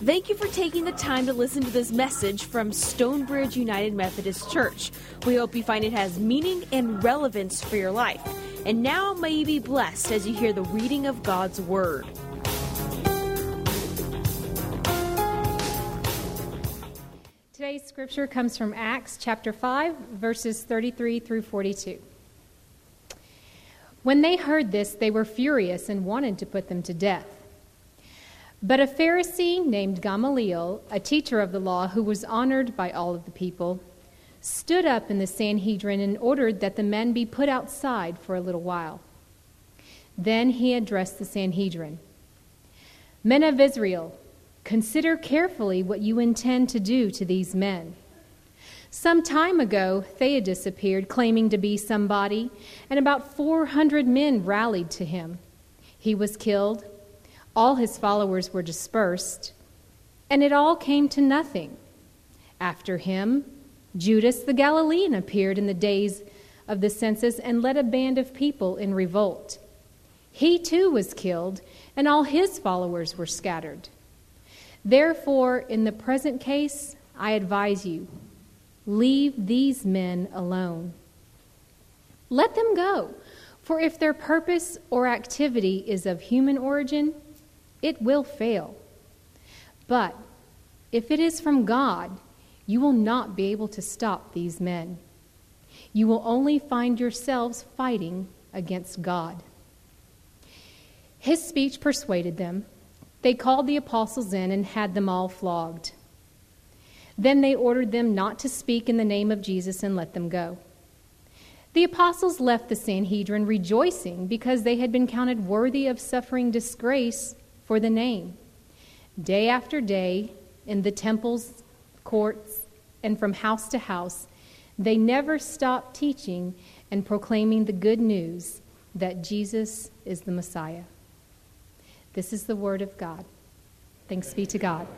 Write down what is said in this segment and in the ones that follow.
Thank you for taking the time to listen to this message from Stonebridge United Methodist Church. We hope you find it has meaning and relevance for your life. And now may you be blessed as you hear the reading of God's Word. Today's scripture comes from Acts chapter 5, verses 33 through 42. When they heard this, they were furious and wanted to put them to death. But a Pharisee named Gamaliel, a teacher of the law who was honored by all of the people, stood up in the Sanhedrin and ordered that the men be put outside for a little while. Then he addressed the Sanhedrin. Men of Israel, consider carefully what you intend to do to these men. Some time ago, Theudas appeared claiming to be somebody, and about 400 men rallied to him. He was killed, all his followers were dispersed, and it all came to nothing. After him, Judas the Galilean appeared in the days of the census and led a band of people in revolt. He too was killed, and all his followers were scattered. Therefore, in the present case, I advise you, leave these men alone. Let them go, for if their purpose or activity is of human origin, it will fail. But if it is from God, you will not be able to stop these men. You will only find yourselves fighting against God. His speech persuaded them. They called the apostles in and had them all flogged. Then they ordered them not to speak in the name of Jesus and let them go. The apostles left the Sanhedrin rejoicing because they had been counted worthy of suffering disgrace for the name. Day after day, in the temples, courts, and from house to house, they never stopped teaching and proclaiming the good news that Jesus is the Messiah. This is the word of God. Thanks be to God.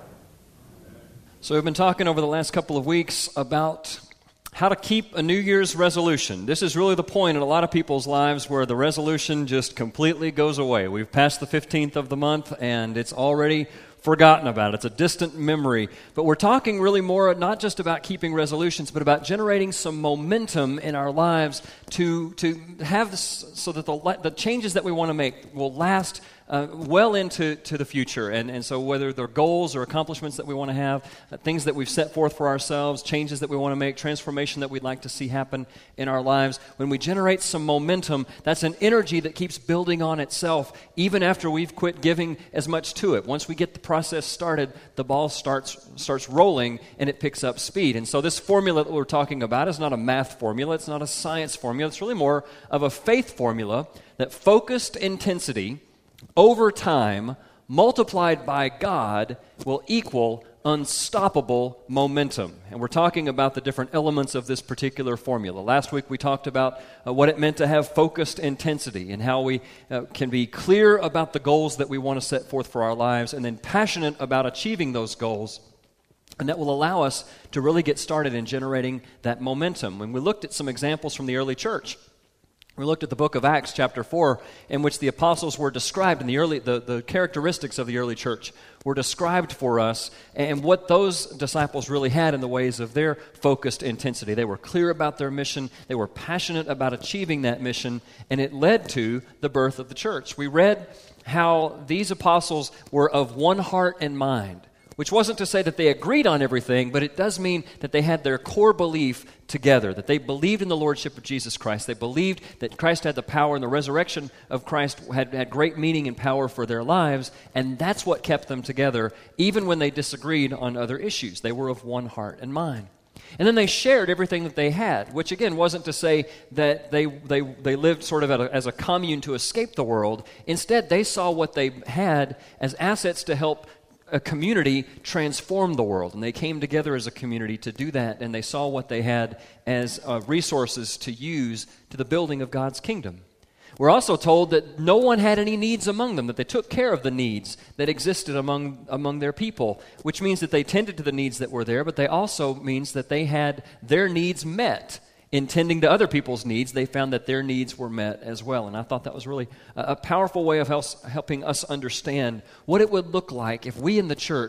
So we've been talking over the last couple of weeks about how to keep a New Year's resolution. This is really the point in a lot of people's lives where the resolution just completely goes away. We've passed the 15th of the month and it's already forgotten about. It's a distant memory. But we're talking really more not just about keeping resolutions, but about generating some momentum in our lives to have this, so that the changes that we want to make will last well into the future. And so whether they're goals or accomplishments that we want to have, things that we've set forth for ourselves, changes that we want to make, transformation that we'd like to see happen in our lives, when we generate some momentum, that's an energy that keeps building on itself even after we've quit giving as much to it. Once we get the process started, the ball starts rolling and it picks up speed. And so this formula that we're talking about is not a math formula, it's not a science formula, it's really more of a faith formula that focused intensity over time, multiplied by God, will equal unstoppable momentum. And we're talking about the different elements of this particular formula. Last week we talked about what it meant to have focused intensity and how we can be clear about the goals that we want to set forth for our lives and then passionate about achieving those goals. And that will allow us to really get started in generating that momentum. When we looked at some examples from the early church, we looked at the book of Acts, chapter 4, in which the apostles were described, and the characteristics of the early church were described for us, and what those disciples really had in the ways of their focused intensity. They were clear about their mission, they were passionate about achieving that mission, and it led to the birth of the church. We read how these apostles were of one heart and mind, which wasn't to say that they agreed on everything, but it does mean that they had their core belief together, that they believed in the lordship of Jesus Christ. They believed that Christ had the power, and the resurrection of Christ had great meaning and power for their lives, and that's what kept them together, even when they disagreed on other issues. They were of one heart and mind. And then they shared everything that they had, which again wasn't to say that they lived sort of as a commune to escape the world. Instead, they saw what they had as assets to help a community transformed the world, and they came together as a community to do that, and they saw what they had as resources to use to the building of God's kingdom. We're also told that no one had any needs among them, that they took care of the needs that existed among their people, which means that they tended to the needs that were there, but they also means that they had their needs met. In tending to other people's needs, they found that their needs were met as well. And I thought that was really a powerful way of helping us understand what it would look like if we in the church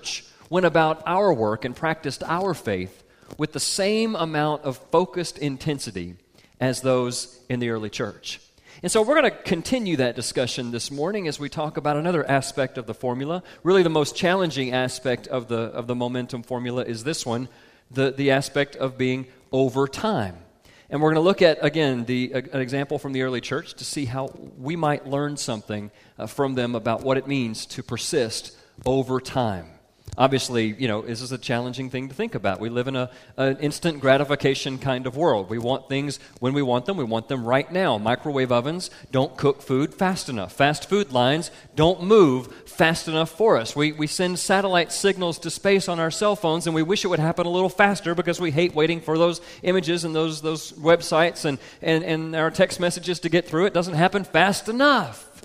went about our work and practiced our faith with the same amount of focused intensity as those in the early church. And so we're going to continue that discussion this morning as we talk about another aspect of the formula. Really the most challenging aspect of the momentum formula is this one, the aspect of being over time. And we're going to look at, again, an example from the early church to see how we might learn something from them about what it means to persist over time. Obviously, this is a challenging thing to think about. We live in an instant gratification kind of world. We want things when we want them. We want them right now. Microwave ovens don't cook food fast enough. Fast food lines don't move fast enough for us. We send satellite signals to space on our cell phones, and we wish it would happen a little faster because we hate waiting for those images and those websites and our text messages to get through. It doesn't happen fast enough.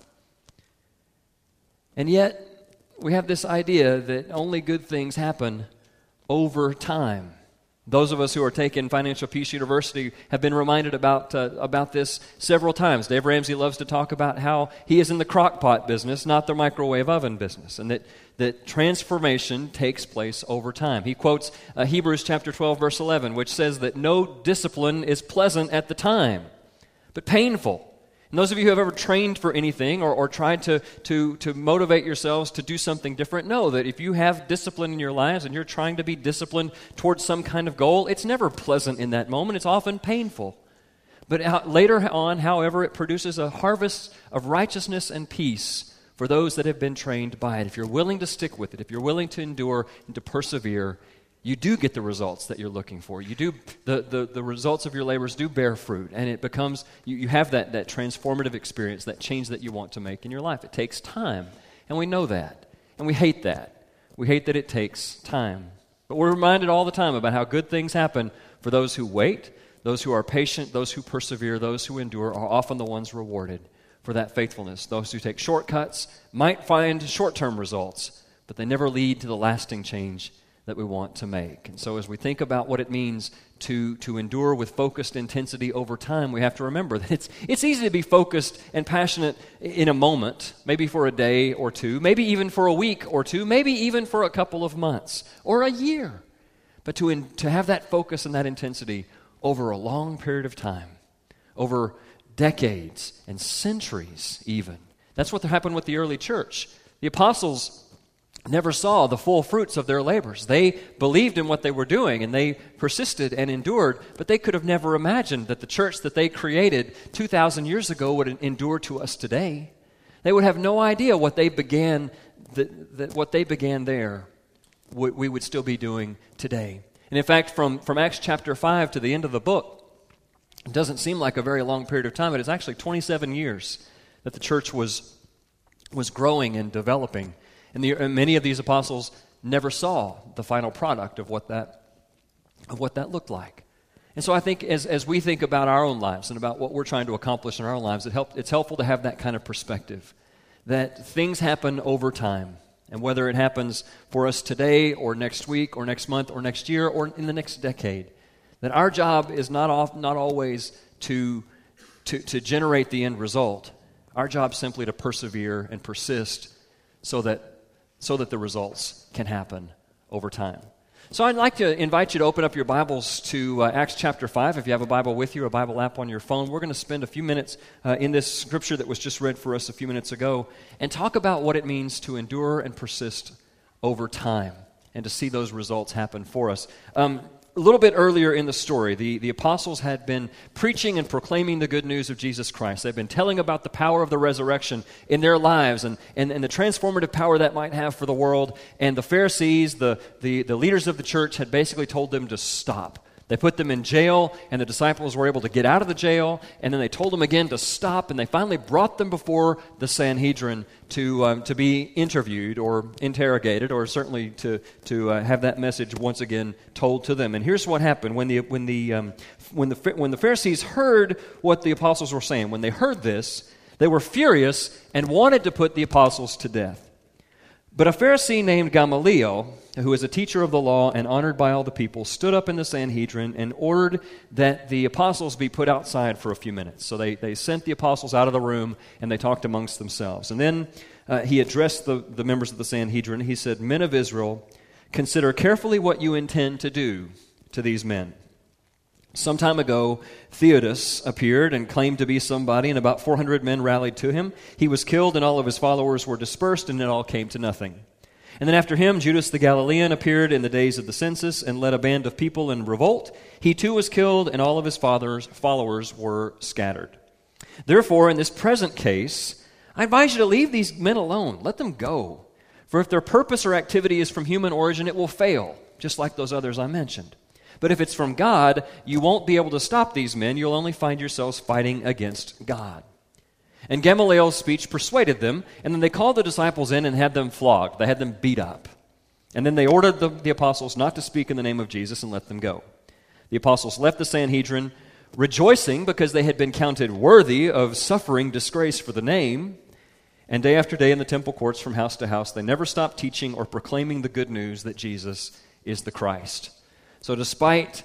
And yet, we have this idea that only good things happen over time. Those of us who are taking Financial Peace University have been reminded about this several times. Dave Ramsey loves to talk about how he is in the crock pot business, not the microwave oven business, and that transformation takes place over time. He quotes Hebrews chapter 12, verse 11, which says that no discipline is pleasant at the time, but painful. And those of you who have ever trained for anything or tried to motivate yourselves to do something different, know that if you have discipline in your lives and you're trying to be disciplined towards some kind of goal, it's never pleasant in that moment. It's often painful. But later on, however, it produces a harvest of righteousness and peace for those that have been trained by it. If you're willing to stick with it, if you're willing to endure and to persevere, you do get the results that you're looking for. You do the results of your labors do bear fruit, and it becomes you have that transformative experience, that change that you want to make in your life. It takes time, and we know that, and we hate that. We hate that it takes time, but we're reminded all the time about how good things happen for those who wait, those who are patient, those who persevere, those who endure are often the ones rewarded for that faithfulness. Those who take shortcuts might find short-term results, but they never lead to the lasting change that we want to make. And so as we think about what it means to endure with focused intensity over time, we have to remember that it's easy to be focused and passionate in a moment, maybe for a day or two, maybe even for a week or two, maybe even for a couple of months or a year. But to have that focus and that intensity over a long period of time, over decades and centuries even. That's what happened with the early church. The apostles never saw the full fruits of their labors. They believed in what they were doing, and they persisted and endured, but they could have never imagined that the church that they created 2,000 years ago would endure to us today. They would have no idea what they began there, we would still be doing today. And in fact, from Acts chapter 5 to the end of the book, it doesn't seem like a very long period of time, but it's actually 27 years that the church was growing and developing. And many of these apostles never saw the final product of what that looked like. And so I think as we think about our own lives and about what we're trying to accomplish in our own lives, it's helpful to have that kind of perspective, that things happen over time. And whether it happens for us today or next week or next month or next year or in the next decade, that our job is not always to generate the end result. Our job is simply to persevere and persist so that the results can happen over time. So I'd like to invite you to open up your Bibles to Acts chapter 5. If you have a Bible with you, a Bible app on your phone, we're going to spend a few minutes in this scripture that was just read for us a few minutes ago and talk about what it means to endure and persist over time and to see those results happen for us. A little bit earlier in the story, the apostles had been preaching and proclaiming the good news of Jesus Christ. They've been telling about the power of the resurrection in their lives and the transformative power that might have for the world. And the Pharisees, the leaders of the church, had basically told them to stop. They put them in jail, and the disciples were able to get out of the jail, and then they told them again to stop, and they finally brought them before the Sanhedrin to be interviewed or interrogated, or certainly to have that message once again told to them. And here's what happened when the Pharisees heard what the apostles were saying. When they heard this, they were furious and wanted to put the apostles to death. But a Pharisee named Gamaliel, who is a teacher of the law and honored by all the people, stood up in the Sanhedrin and ordered that the apostles be put outside for a few minutes. So they sent the apostles out of the room, and they talked amongst themselves. And then he addressed the members of the Sanhedrin. He said, "Men of Israel, Consider carefully what you intend to do to these men. Some time ago, Theudas appeared and claimed to be somebody, and about 400 men rallied to him. He was killed, and all of his followers were dispersed, and it all came to nothing. And then after him, Judas the Galilean appeared in the days of the census and led a band of people in revolt. He too was killed, and all of his followers were scattered. Therefore, in this present case, I advise you to leave these men alone. Let them go. For if their purpose or activity is from human origin, it will fail, just like those others I mentioned. But if it's from God, you won't be able to stop these men. You'll only find yourselves fighting against God. And Gamaliel's speech persuaded them, and then they called the disciples in and had them flogged. They had them beat up. And then they ordered the apostles not to speak in the name of Jesus and let them go. The apostles left the Sanhedrin, rejoicing because they had been counted worthy of suffering disgrace for the name. And day after day in the temple courts from house to house, they never stopped teaching or proclaiming the good news that Jesus is the Christ. So despite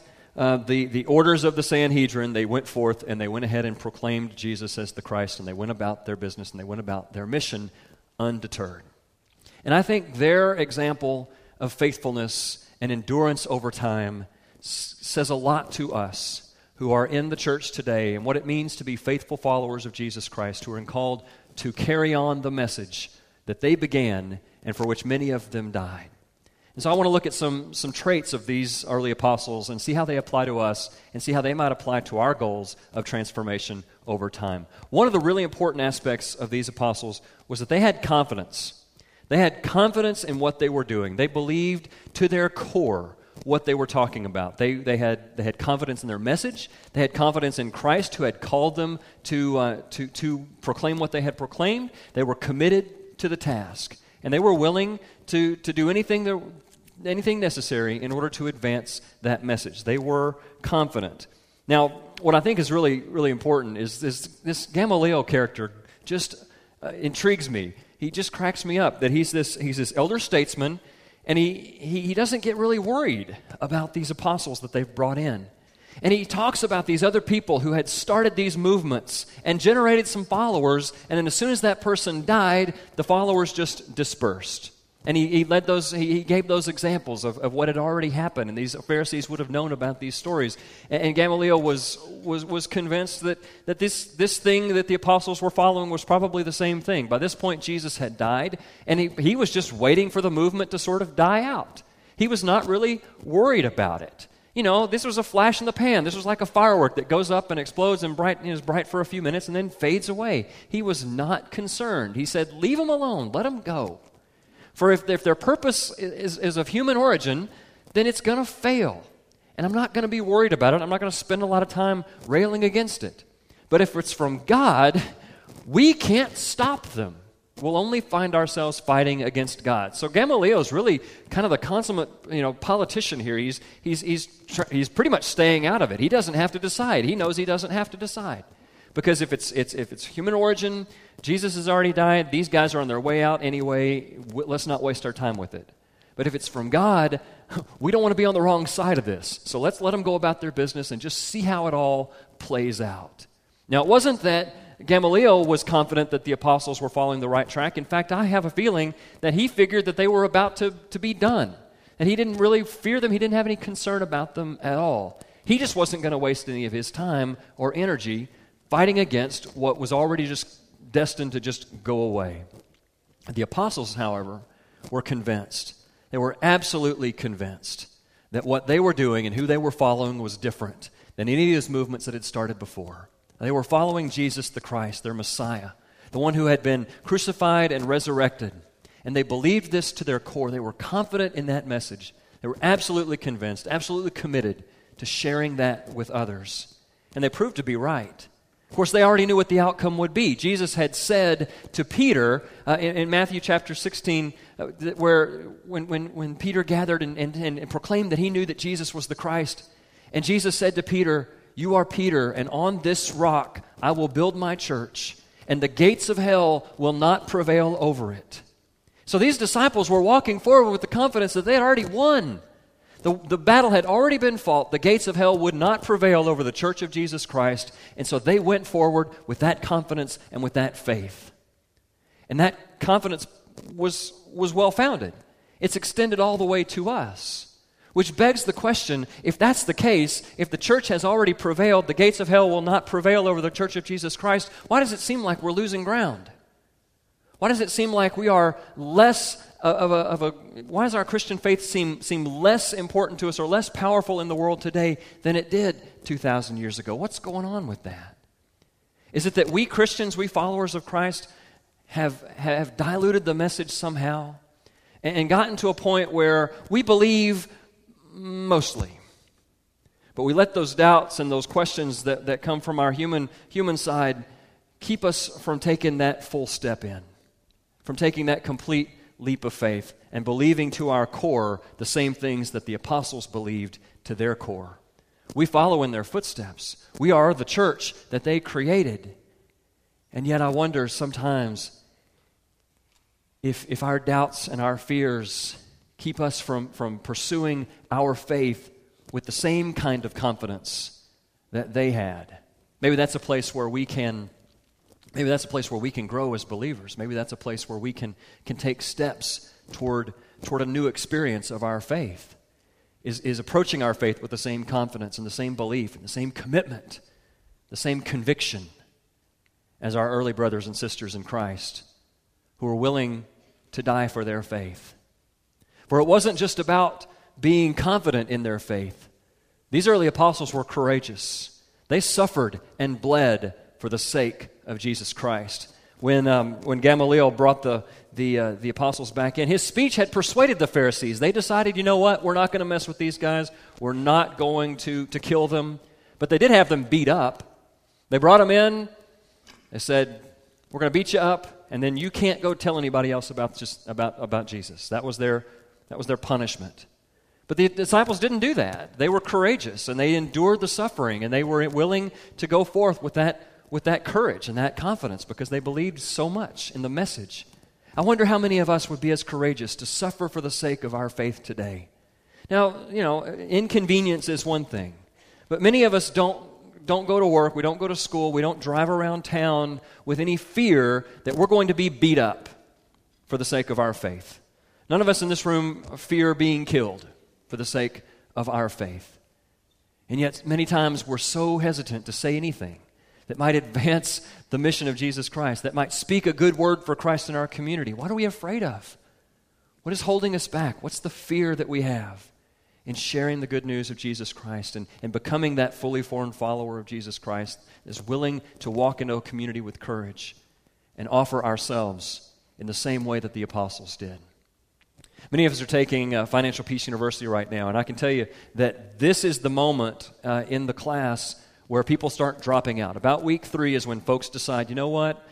the orders of the Sanhedrin, they went forth and they went ahead and proclaimed Jesus as the Christ, and they went about their business and they went about their mission undeterred. And I think their example of faithfulness and endurance over time says a lot to us who are in the church today and what it means to be faithful followers of Jesus Christ, who are called to carry on the message that they began and for which many of them died. And so I want to look at some traits of these early apostles and see how they apply to us and see how they might apply to our goals of transformation over time. One of the really important aspects of these apostles was that they had confidence. They had confidence in what they were doing. They believed to their core what they were talking about. They had confidence in their message. They had confidence in Christ, who had called them to proclaim what they had proclaimed. They were committed to the task. And they were willing to do anything necessary in order to advance that message. They were confident. Now, what I think is really, really important is this Gamaliel character just intrigues me. He just cracks me up that he's this elder statesman, and he doesn't get really worried about these apostles that they've brought in. And he talks about these other people who had started these movements and generated some followers, and then as soon as that person died, the followers just dispersed. And he gave those examples of what had already happened, and these Pharisees would have known about these stories. And Gamaliel was convinced that this thing that the apostles were following was probably the same thing. By this point, Jesus had died, and he was just waiting for the movement to sort of die out. He was not really worried about it. You know, this was a flash in the pan. This was like a firework that goes up and explodes and is bright for a few minutes and then fades away. He was not concerned. He said, leave them alone. Let them go. For if their purpose is of human origin, then it's going to fail. And I'm not going to be worried about it. I'm not going to spend a lot of time railing against it. But if it's from God, we can't stop them. We'll only find ourselves fighting against God. So Gamaliel is really kind of the consummate, politician here. He's pretty much staying out of it. He doesn't have to decide. He knows he doesn't have to decide, because if it's human origin, Jesus has already died. These guys are on their way out anyway. Let's not waste our time with it. But if it's from God, we don't want to be on the wrong side of this. So let's let them go about their business and just see how it all plays out. Now, it wasn't that Gamaliel was confident that the apostles were following the right track. In fact, I have a feeling that he figured that they were about to be done. And he didn't really fear them. He didn't have any concern about them at all. He just wasn't going to waste any of his time or energy fighting against what was already just destined to just go away. The apostles, however, were convinced. They were absolutely convinced that what they were doing and who they were following was different than any of those movements that had started before. They were following Jesus the Christ, their Messiah, the one who had been crucified and resurrected. And they believed this to their core. They were confident in that message. They were absolutely convinced, absolutely committed to sharing that with others. And they proved to be right. Of course, they already knew what the outcome would be. Jesus had said to Peter in Matthew chapter 16, where when Peter gathered and proclaimed that he knew that Jesus was the Christ, and Jesus said to Peter, "You are Peter, and on this rock I will build my church, and the gates of hell will not prevail over it." So these disciples were walking forward with the confidence that they had already won. The battle had already been fought. The gates of hell would not prevail over the church of Jesus Christ, and so they went forward with that confidence and with that faith. And that confidence was well-founded. It's extended all the way to us. Which begs the question, if that's the case, if the church has already prevailed, the gates of hell will not prevail over the church of Jesus Christ, why does it seem like we're losing ground? Why does it seem like we are less why does our Christian faith seem less important to us or less powerful in the world today than it did 2,000 years ago? What's going on with that? Is it that we Christians, we followers of Christ, have diluted the message somehow and gotten to a point where we believe mostly, but we let those doubts and those questions that come from our human side keep us from taking that full step in, from taking that complete leap of faith and believing to our core the same things that the apostles believed to their core. We follow in their footsteps. We are the church that they created. And yet I wonder sometimes if our doubts and our fears keep us from pursuing our faith with the same kind of confidence that they had. Maybe that's a place where we can grow as believers. Maybe that's a place where we can take steps toward a new experience of our faith. Is approaching our faith with the same confidence and the same belief and the same commitment, the same conviction as our early brothers and sisters in Christ who were willing to die for their faith. For it wasn't just about being confident in their faith. These early apostles were courageous. They suffered and bled for the sake of Jesus Christ. When Gamaliel brought the apostles back in, his speech had persuaded the Pharisees. They decided, you know what, we're not going to mess with these guys. We're not going to kill them. But they did have them beat up. They brought them in. They said, we're going to beat you up, and then you can't go tell anybody else about Jesus. That was their punishment. But the disciples didn't do that. They were courageous, and they endured the suffering, and they were willing to go forth with that courage and that confidence because they believed so much in the message. I wonder how many of us would be as courageous to suffer for the sake of our faith today. Now, inconvenience is one thing, but many of us don't go to work, we don't go to school, we don't drive around town with any fear that we're going to be beat up for the sake of our faith. None of us in this room fear being killed for the sake of our faith. And yet, many times we're so hesitant to say anything that might advance the mission of Jesus Christ, that might speak a good word for Christ in our community. What are we afraid of? What is holding us back? What's the fear that we have in sharing the good news of Jesus Christ and becoming that fully formed follower of Jesus Christ that is willing to walk into a community with courage and offer ourselves in the same way that the apostles did? Many of us are taking Financial Peace University right now, and I can tell you that this is the moment in the class where people start dropping out. About week 3 is when folks decide, you know what,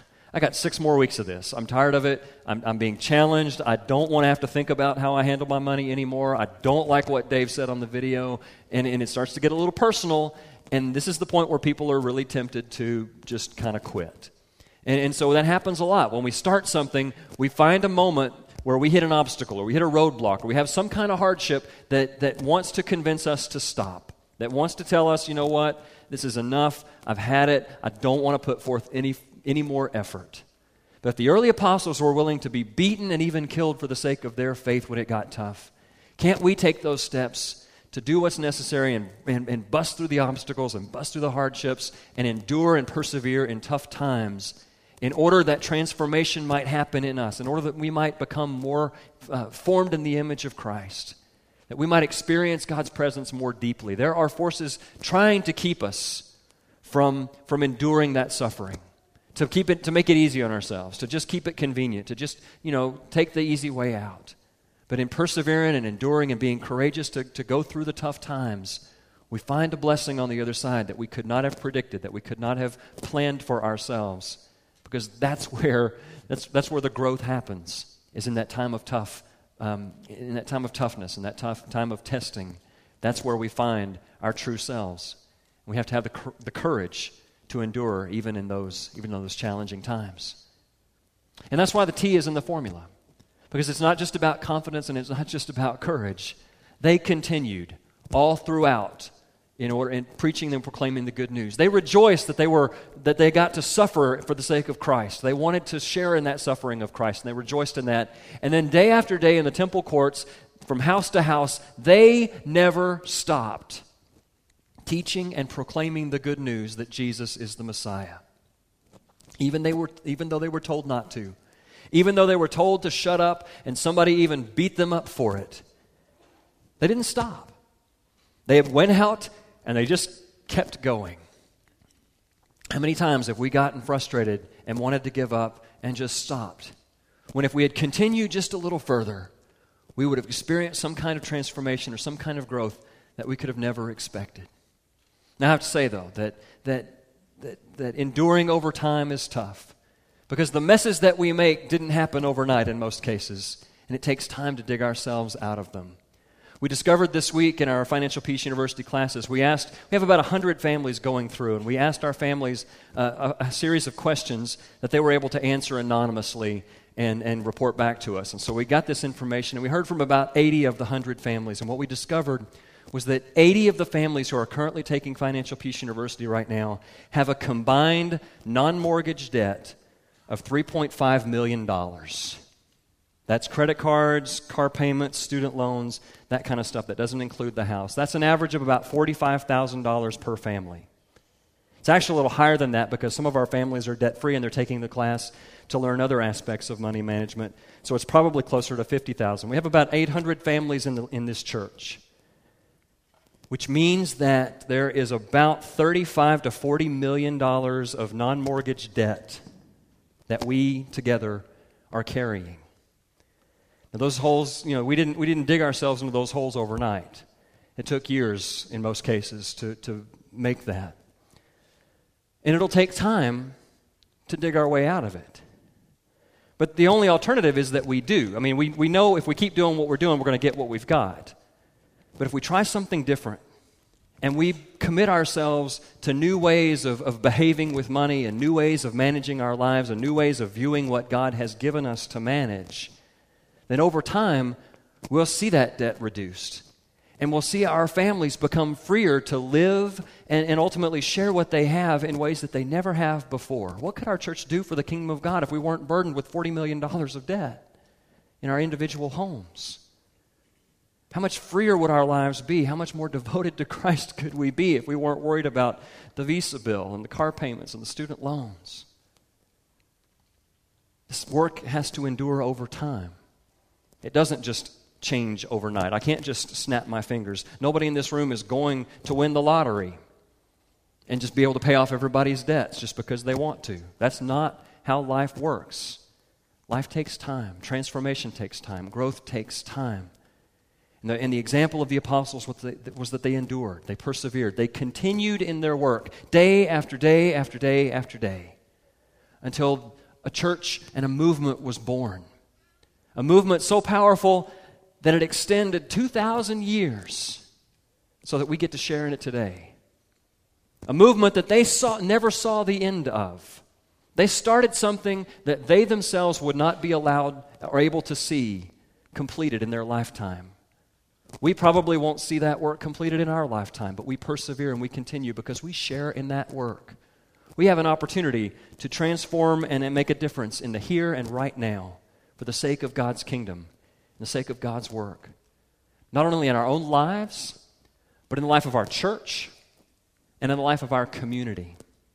I got 6 more weeks of this. I'm tired of it. I'm being challenged. I don't want to have to think about how I handle my money anymore. I don't like what Dave said on the video, and it starts to get a little personal, and this is the point where people are really tempted to just kind of quit. And so that happens a lot. When we start something, we find a moment where we hit an obstacle or we hit a roadblock or we have some kind of hardship that wants to convince us to stop, that wants to tell us, you know what, this is enough, I've had it, I don't want to put forth any more effort. But the early apostles were willing to be beaten and even killed for the sake of their faith when it got tough. Can't we take those steps to do what's necessary and bust through the obstacles and bust through the hardships and endure and persevere in tough times in order that transformation might happen in us, in order that we might become more formed in the image of Christ, that we might experience God's presence more deeply? There are forces trying to keep us from enduring that suffering, to make it easy on ourselves, to just keep it convenient, to just, take the easy way out. But in persevering and enduring and being courageous to go through the tough times, we find a blessing on the other side that we could not have predicted, that we could not have planned for ourselves. Because that's where the growth happens, is in that time of toughness, in that time of testing. That's where we find our true selves. We have to have the courage to endure even in those challenging times. And that's why the T is in the formula, because it's not just about confidence and it's not just about courage. They continued all throughout in preaching and proclaiming the good news. They rejoiced that they got to suffer for the sake of Christ. They wanted to share in that suffering of Christ, and they rejoiced in that. And then day after day in the temple courts, from house to house, they never stopped teaching and proclaiming the good news that Jesus is the Messiah. Even though they were told not to. Even though they were told to shut up and somebody even beat them up for it. They didn't stop. They went out and they just kept going. How many times have we gotten frustrated and wanted to give up and just stopped? When if we had continued just a little further, we would have experienced some kind of transformation or some kind of growth that we could have never expected. Now I have to say, though, that enduring over time is tough. Because the messes that we make didn't happen overnight in most cases, and it takes time to dig ourselves out of them. We discovered this week in our Financial Peace University classes, we have about 100 families going through, and we asked our families a series of questions that they were able to answer anonymously and report back to us. And so we got this information, and we heard from about 80 of the 100 families, and what we discovered was that 80 of the families who are currently taking Financial Peace University right now have a combined non-mortgage debt of $3.5 million. That's credit cards, car payments, student loans, that kind of stuff. That doesn't include the house. That's an average of about $45,000 per family. It's actually a little higher than that because some of our families are debt-free and they're taking the class to learn other aspects of money management. So it's probably closer to $50,000. We have about 800 families in this church, which means that there is about $35 to $40 million of non-mortgage debt that we together are carrying. Now those holes, we didn't dig ourselves into those holes overnight. It took years in most cases to make that. And it'll take time to dig our way out of it. But the only alternative is that we do. I mean, we know if we keep doing what we're doing, we're going to get what we've got. But if we try something different, and we commit ourselves to new ways of behaving with money and new ways of managing our lives and new ways of viewing what God has given us to manage, then over time, we'll see that debt reduced. And we'll see our families become freer to live and ultimately share what they have in ways that they never have before. What could our church do for the kingdom of God if we weren't burdened with $40 million of debt in our individual homes? How much freer would our lives be? How much more devoted to Christ could we be if we weren't worried about the Visa bill and the car payments and the student loans? This work has to endure over time. It doesn't just change overnight. I can't just snap my fingers. Nobody in this room is going to win the lottery and just be able to pay off everybody's debts just because they want to. That's not how life works. Life takes time. Transformation takes time. Growth takes time. And the example of the apostles was that they endured, they persevered, they continued in their work day after day after day after day until a church and a movement was born. A movement so powerful that it extended 2,000 years so that we get to share in it today. A movement that they never saw the end of. They started something that they themselves would not be allowed or able to see completed in their lifetime. We probably won't see that work completed in our lifetime, but we persevere and we continue because we share in that work. We have an opportunity to transform and make a difference in the here and right now for the sake of God's kingdom, and the sake of God's work. Not only in our own lives, but in the life of our church and in the life of our community.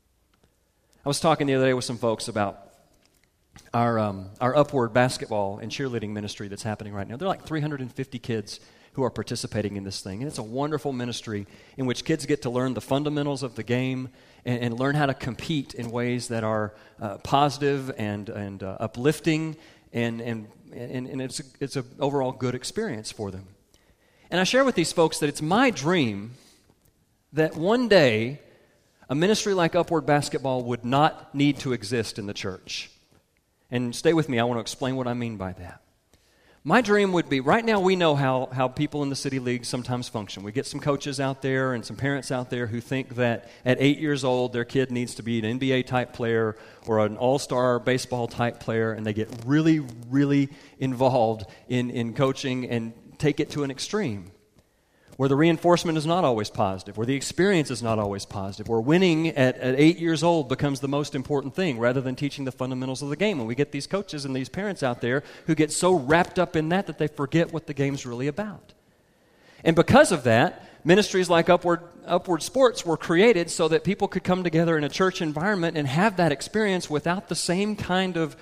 I was talking the other day with some folks about our Upward basketball and cheerleading ministry that's happening right now. There are like 350 kids who are participating in this thing. And it's a wonderful ministry in which kids get to learn the fundamentals of the game and learn how to compete in ways that are positive and uplifting, and it's an overall good experience for them. And I share with these folks that it's my dream that one day a ministry like Upward Basketball would not need to exist in the church. And stay with me, I want to explain what I mean by that. My dream would be, right now we know how people in the City League sometimes function. We get some coaches out there and some parents out there who think that at 8 years old their kid needs to be an NBA-type player or an all-star baseball-type player, and they get really, really involved in coaching and take it to an extreme, where the reinforcement is not always positive, where the experience is not always positive, where winning at 8 years old becomes the most important thing rather than teaching the fundamentals of the game. And we get these coaches and these parents out there who get so wrapped up in that they forget what the game's really about. And because of that, ministries like Upward Sports were created so that people could come together in a church environment and have that experience without the same kind of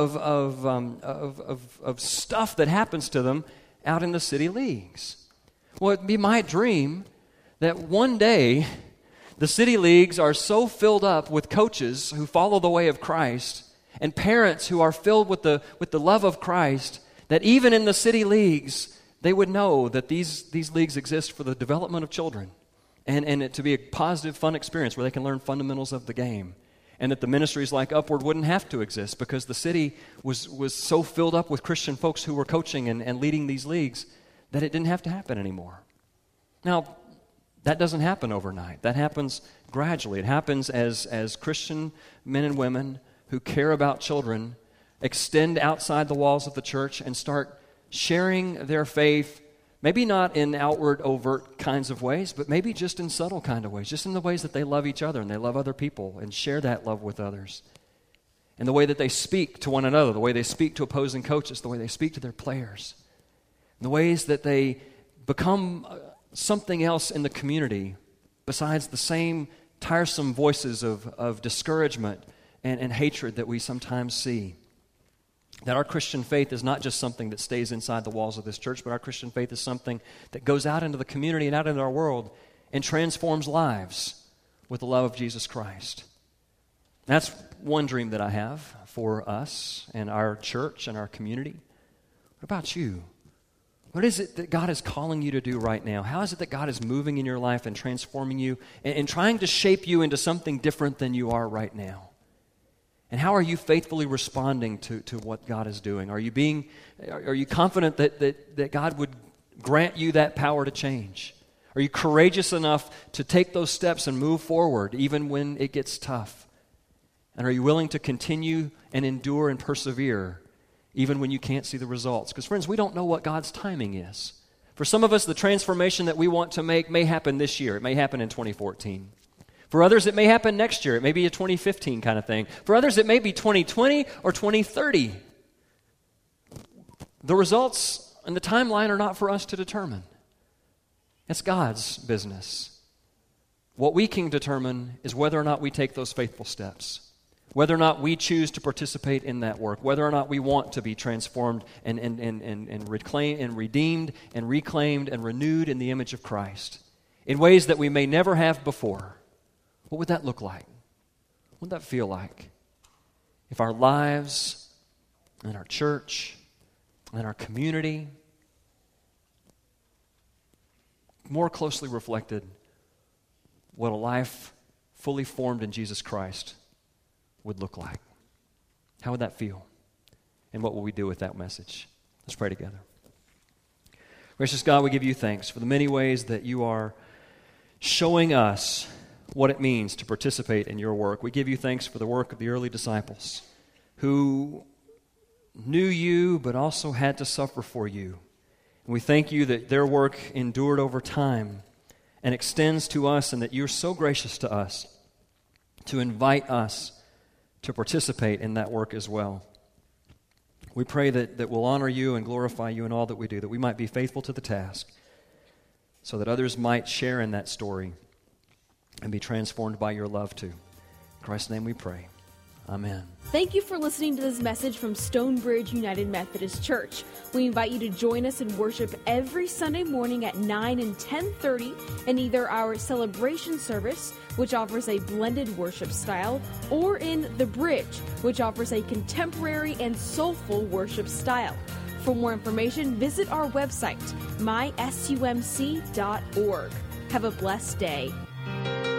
stuff that happens to them out in the city leagues. Well, it'd be my dream that one day the city leagues are so filled up with coaches who follow the way of Christ and parents who are filled with the love of Christ that even in the city leagues they would know that these leagues exist for the development of children and it to be a positive, fun experience where they can learn fundamentals of the game. And that the ministries like Upward wouldn't have to exist because the city was so filled up with Christian folks who were coaching and leading these leagues that it didn't have to happen anymore. Now, that doesn't happen overnight. That happens gradually. It happens as Christian men and women who care about children extend outside the walls of the church and start sharing their faith, maybe not in outward, overt kinds of ways, but maybe just in subtle kind of ways, just in the ways that they love each other and they love other people and share that love with others. And the way that they speak to one another, the way they speak to opposing coaches, the way they speak to their players, the ways that they become something else in the community besides the same tiresome voices of discouragement and hatred that we sometimes see. That our Christian faith is not just something that stays inside the walls of this church, but our Christian faith is something that goes out into the community and out into our world and transforms lives with the love of Jesus Christ. That's one dream that I have for us and our church and our community. What about you? What is it that God is calling you to do right now? How is it that God is moving in your life and transforming you and trying to shape you into something different than you are right now? And how are you faithfully responding to what God is doing? Are you confident that God would grant you that power to change? Are you courageous enough to take those steps and move forward even when it gets tough? And are you willing to continue and endure and persevere even when you can't see the results? Because friends, we don't know what God's timing is. For some of us, the transformation that we want to make may happen this year. It may happen in 2014. For others, it may happen next year. It may be a 2015 kind of thing. For others, it may be 2020 or 2030. The results and the timeline are not for us to determine. It's God's business. What we can determine is whether or not we take those faithful steps, whether or not we choose to participate in that work, whether or not we want to be transformed and reclaimed and redeemed and reclaimed and renewed in the image of Christ in ways that we may never have before. What would that look like? What would that feel like if our lives and our church and our community more closely reflected what a life fully formed in Jesus Christ would look like? How would that feel? And what will we do with that message? Let's pray together. Gracious God, we give you thanks for the many ways that you are showing us what it means to participate in your work. We give you thanks for the work of the early disciples who knew you but also had to suffer for you. And we thank you that their work endured over time and extends to us, and that you're so gracious to us to invite us to participate in that work as well. We pray that we'll honor you and glorify you in all that we do, that we might be faithful to the task so that others might share in that story and be transformed by your love too. In Christ's name we pray. Amen. Thank you for listening to this message from Stonebridge United Methodist Church. We invite you to join us in worship every Sunday morning at 9 and 10:30 in either our celebration service, which offers a blended worship style, or in The Bridge, which offers a contemporary and soulful worship style. For more information, visit our website, mysumc.org. Have a blessed day.